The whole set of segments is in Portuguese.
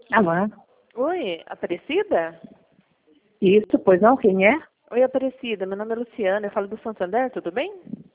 Alô? Oi, Aparecida? Isso, pois não, quem é? Oi, Aparecida, meu nome é Luciana, eu falo do Santander, tudo bem?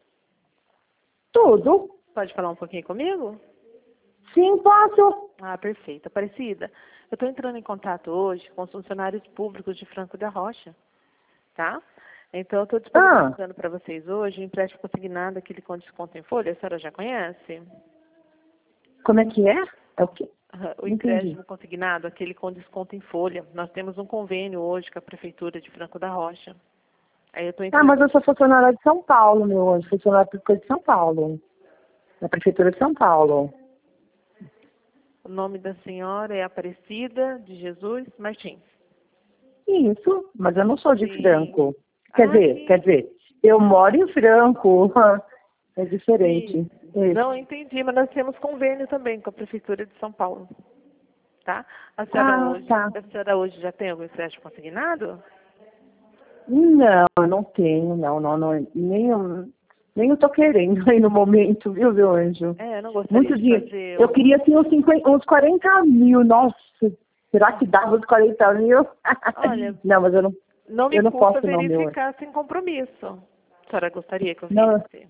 Tudo. Pode falar um pouquinho comigo? Sim, posso. Ah, perfeito. Aparecida, eu estou entrando em contato hoje com os funcionários públicos de Franco da Rocha, tá? Então, eu estou disponibilizando para vocês hoje um empréstimo consignado, aquele com desconto em folha, a senhora já conhece? Como é que é? É o quê? O Entendi. empréstimo consignado, aquele com desconto em folha. Nós temos um convênio hoje com a Prefeitura de Franco da Rocha. Aí eu estou Ah, mas entrando... eu sou funcionária de São Paulo, meu anjo. Funcionária pública de São Paulo. Da Prefeitura de São Paulo. O nome da senhora é Aparecida de Jesus Martins. Isso, mas eu não sou de Sim. Franco. Ah, Quer dizer, eu moro em Franco. É diferente. sim. Não entendi, mas nós temos convênio também com a Prefeitura de São Paulo. Tá? Ah, tá. A senhora hoje já tem algum empréstimo consignado? Não, eu não tenho, não. Nem eu tô querendo aí no momento, viu, meu anjo? É, eu não gostaria Muito de dinheiro. fazer Eu queria, assim, uns 40 mil. Nossa, será que dava uns 40 mil? Olha, Não, mas não me eu não custa posso não, meu anjo. verificar sem compromisso. A senhora gostaria que eu Não, visse?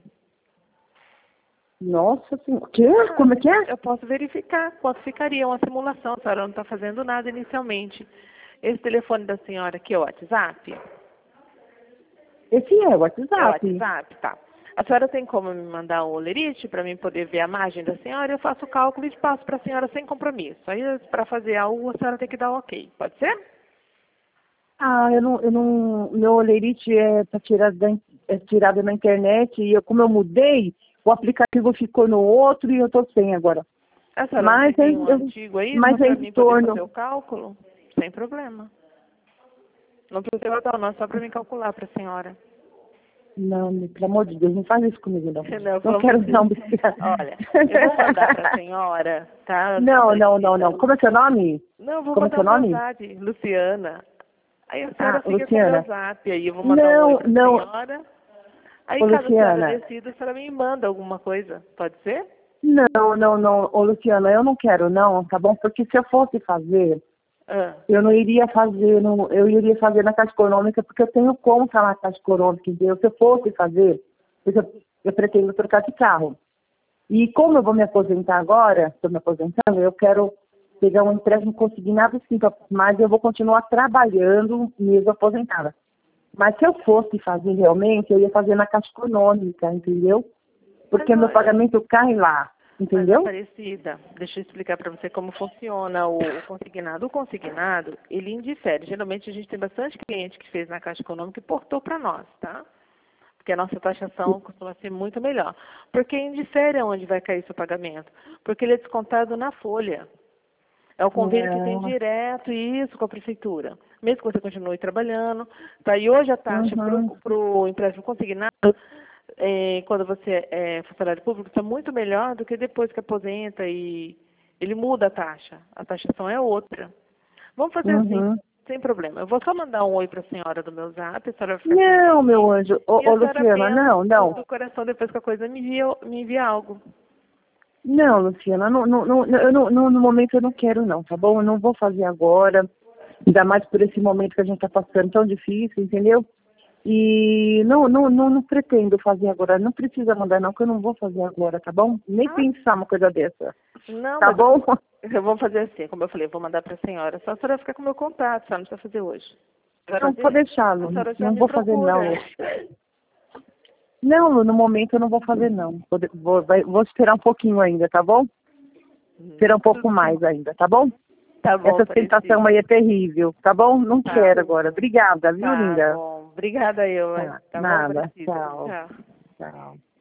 nossa, assim, o quê? Como é que é? Eu posso verificar quanto ficaria uma simulação. A senhora não está fazendo nada inicialmente. Esse telefone da senhora aqui é o WhatsApp? Esse é o É o WhatsApp. WhatsApp, tá. A senhora tem como me mandar um olerite para mim poder ver a margem da senhora? Eu faço o cálculo e passo para a senhora sem compromisso. Aí, para fazer algo, a senhora tem que dar um ok. Pode ser? Ah, meu olerite é tirado na internet e como eu mudei, o aplicativo ficou no outro e eu tô sem agora. A senhora não Mas tem um antigo aí, só mas é para em mim poder torno. fazer o cálculo? Sem problema. Não precisa dar não, só para mim calcular para a senhora. Não, pelo amor de Deus, não faz isso comigo, não. Não, Não vamos quero ver. não. Olha, eu vou mandar para a senhora, tá? Não. Como é seu nome? Não, eu vou Como é mandar seu o meu nome? zap, Luciana. Aí a senhora Ah, fica com o meu Luciana. zap, aí eu vou mandar um oi Não, para a não. senhora. Aí Ô, caso a senhora Luciana. decida, a senhora me manda alguma coisa, pode ser? Não. Ô, Luciana, eu não quero não, tá bom? Porque se eu fosse fazer, Ah, eu não iria fazer, eu iria fazer na Caixa Econômica, porque eu tenho conta na Caixa Econômica, entendeu? Se eu fosse fazer, porque eu pretendo trocar de carro. E como eu vou me aposentar agora, estou me aposentando, eu quero pegar um empréstimo consignado sim, mas eu vou continuar trabalhando mesmo aposentada. Mas se eu fosse fazer realmente, eu ia fazer na Caixa Econômica, entendeu? Porque meu pagamento cai lá, mas entendeu? Aparecida, deixa eu explicar para você como funciona o consignado. O consignado, ele indifere. Geralmente a gente tem bastante cliente que fez na Caixa Econômica e portou para nós, tá? Porque a nossa taxação costuma ser muito melhor. Porque indifere aonde vai cair seu pagamento. Porque ele é descontado na folha. É o convênio que tem Ah, direto isso com a prefeitura. Mesmo que você continue trabalhando. Tá? E hoje a taxa uhum, para o empréstimo consignado, quando você é funcionário público, está muito melhor do que depois que aposenta e ele muda a taxa. A taxação é outra. Vamos fazer assim, uhum. sem problema. Eu vou só mandar um oi para a senhora do meu zap, a senhora vai ficar com o Não, meu e-mail. anjo. E Ô, a senhora Luciana, pensa não. do coração, depois que a coisa me envia algo. Não, Luciana, no momento eu não quero não, tá bom? Eu não vou fazer agora, ainda mais por esse momento que a gente tá passando tão difícil, entendeu? E não pretendo fazer agora, não precisa mandar não, que eu não vou fazer agora, tá bom? Nem Ah, pensar uma coisa dessa, não, tá mas bom? vamos fazer assim, como eu falei, eu vou mandar para a senhora. Só a senhora ficar com o meu contato, a senhora não precisa fazer hoje. Não, pode deixar, A Lu, senhora já não me vou fazer não. procura. Não, Lu, no momento eu não vou fazer não, vou esperar um pouquinho ainda, tá bom? Esperar um pouco mais ainda, tá bom? Tá bom, Essa Aparecida. tentação aí é terrível, tá bom? Não Tá, quero agora. Obrigada, viu, tá linda? bom. Obrigada eu, hein? Tá, Tá bom, nada. Aparecida? Tchau. Tchau. Tchau.